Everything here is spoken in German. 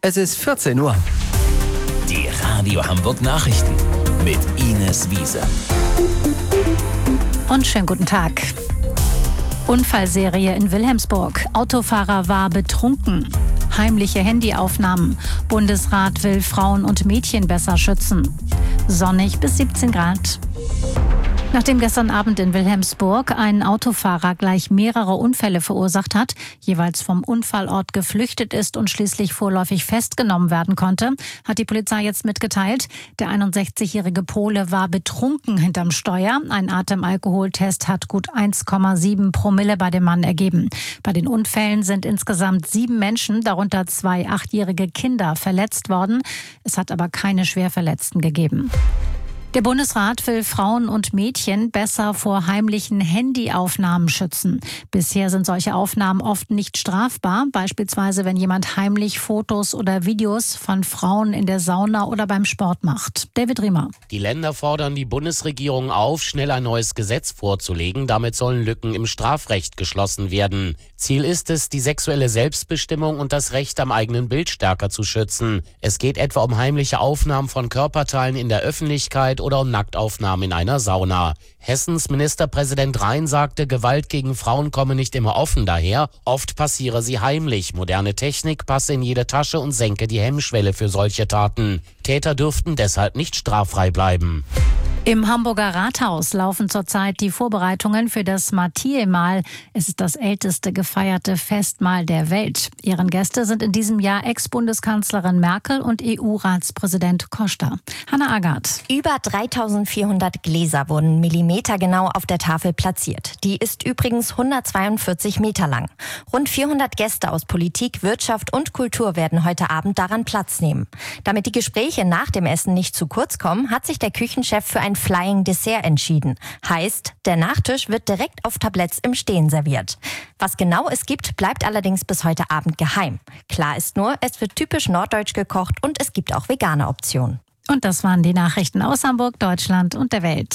Es ist 14 Uhr. Die Radio Hamburg Nachrichten mit Ines Wiese. Und schönen guten Tag. Unfallserie in Wilhelmsburg. Autofahrer war betrunken. Heimliche Handyaufnahmen. Bundesrat will Frauen und Mädchen besser schützen. Sonnig bis 17 Grad. Nachdem gestern Abend in Wilhelmsburg ein Autofahrer gleich mehrere Unfälle verursacht hat, jeweils vom Unfallort geflüchtet ist und schließlich vorläufig festgenommen werden konnte, hat die Polizei jetzt mitgeteilt, der 61-jährige Pole war betrunken hinterm Steuer. Ein Atemalkoholtest hat gut 1,7 Promille bei dem Mann ergeben. Bei den Unfällen sind insgesamt 7 Menschen, darunter 2 8-jährige Kinder, verletzt worden. Es hat aber keine Schwerverletzten gegeben. Der Bundesrat will Frauen und Mädchen besser vor heimlichen Handyaufnahmen schützen. Bisher sind solche Aufnahmen oft nicht strafbar, beispielsweise wenn jemand heimlich Fotos oder Videos von Frauen in der Sauna oder beim Sport macht. David Riemer. Die Länder fordern die Bundesregierung auf, schnell ein neues Gesetz vorzulegen. Damit sollen Lücken im Strafrecht geschlossen werden. Ziel ist es, die sexuelle Selbstbestimmung und das Recht am eigenen Bild stärker zu schützen. Es geht etwa um heimliche Aufnahmen von Körperteilen in der Öffentlichkeit oder um Nacktaufnahmen in einer Sauna. Hessens Ministerpräsident Rhein sagte, Gewalt gegen Frauen komme nicht immer offen daher. Oft passiere sie heimlich. Moderne Technik passe in jede Tasche und senke die Hemmschwelle für solche Taten. Täter dürften deshalb nicht straffrei bleiben. Im Hamburger Rathaus laufen zurzeit die Vorbereitungen für das Mathieu-Mahl. Es ist das älteste gefeierte Festmahl der Welt. Ehrengäste sind in diesem Jahr Ex-Bundeskanzlerin Merkel und EU-Ratspräsident Costa. Hannah Agath. Über 3400 Gläser wurden millimetergenau auf der Tafel platziert. Die ist übrigens 142 Meter lang. Rund 400 Gäste aus Politik, Wirtschaft und Kultur werden heute Abend daran Platz nehmen. Damit die Gespräche nach dem Essen nicht zu kurz kommen, hat sich der Küchenchef für ein Flying Dessert entschieden. Heißt, der Nachtisch wird direkt auf Tabletts im Stehen serviert. Was genau es gibt, bleibt allerdings bis heute Abend geheim. Klar ist nur, es wird typisch norddeutsch gekocht und es gibt auch vegane Optionen. Und das waren die Nachrichten aus Hamburg, Deutschland und der Welt.